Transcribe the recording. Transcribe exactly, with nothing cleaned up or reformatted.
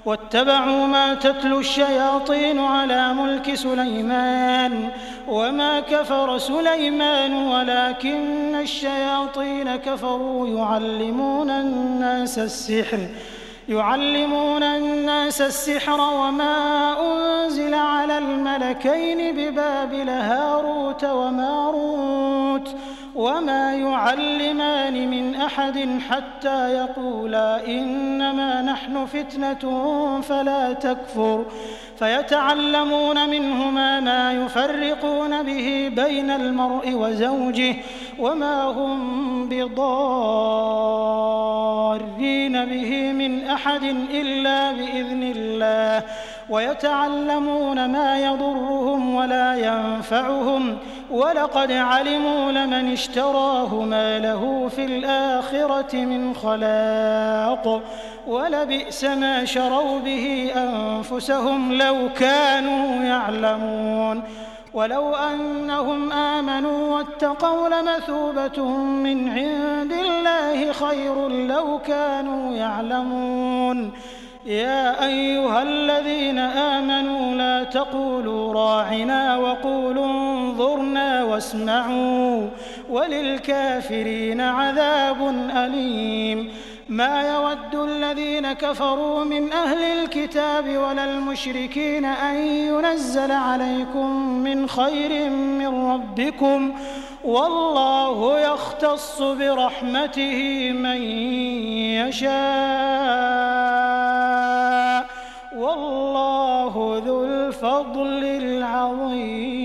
واتبعوا ما تتلو الشياطين على ملك سليمان وما كفر سليمان ولكن الشياطين كفروا يعلمون الناس السحر يعلمون الناس السحر وما أنزل على الملكين ببابل هاروت وماروت وما يعلمان من أحد حتى يقولا إنما نحن فتنة فلا تكفر فيتعلمون منهما ما يفرقون به بين المرء وزوجه وما هم بضارين به من أحد إلا بإذن الله ويتعلمون ما يضرهم ولا ينفعهم ولقد علموا لمن اشتراه ما له في الآخرة من خلاق ولبئس ما شروا به أنفسهم لو كانوا يعلمون ولو أنهم آمنوا واتقوا لمثوبة من عند الله خير لو كانوا يعلمون يا أيها الذين آمنوا لا تقولوا راعنا وقولوا انظرنا واسمعوا وللكافرين عذاب أليم ما يود الذين كفروا من أهل الكتاب ولا المشركين أن ينزل عليكم من خير من ربكم والله يختص برحمته من يشاء والله ذو الفضل العظيم.